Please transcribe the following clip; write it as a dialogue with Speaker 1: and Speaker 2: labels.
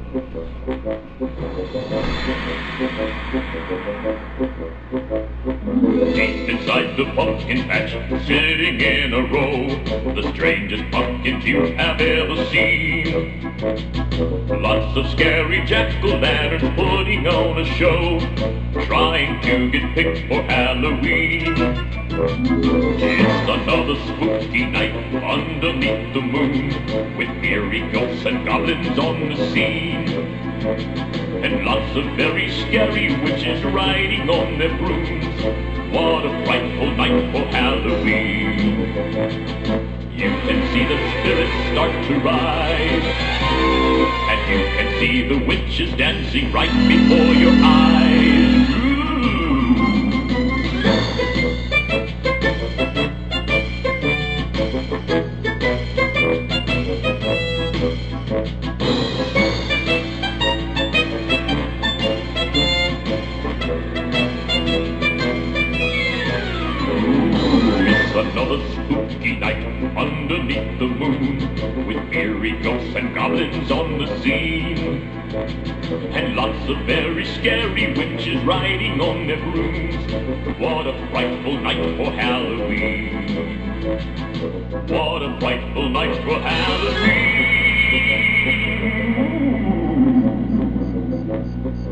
Speaker 1: Deep inside the pumpkin patch, sitting in a row, the strangest pumpkins you have ever seen. Lots of scary jack-o'-lanterns putting on a show, trying to get picked for Halloween. It's another spooky night underneath the moon, with eerie ghosts and goblins on the scene, and lots of very scary witches riding on their brooms. What a frightful night for Halloween. You can see the spirits start to rise, and you can see the witches dancing right before your eyes. Another spooky night underneath the moon, with eerie ghosts and goblins on the scene, and lots of very scary witches riding on their brooms. What a frightful night for Halloween. What a frightful night for Halloween.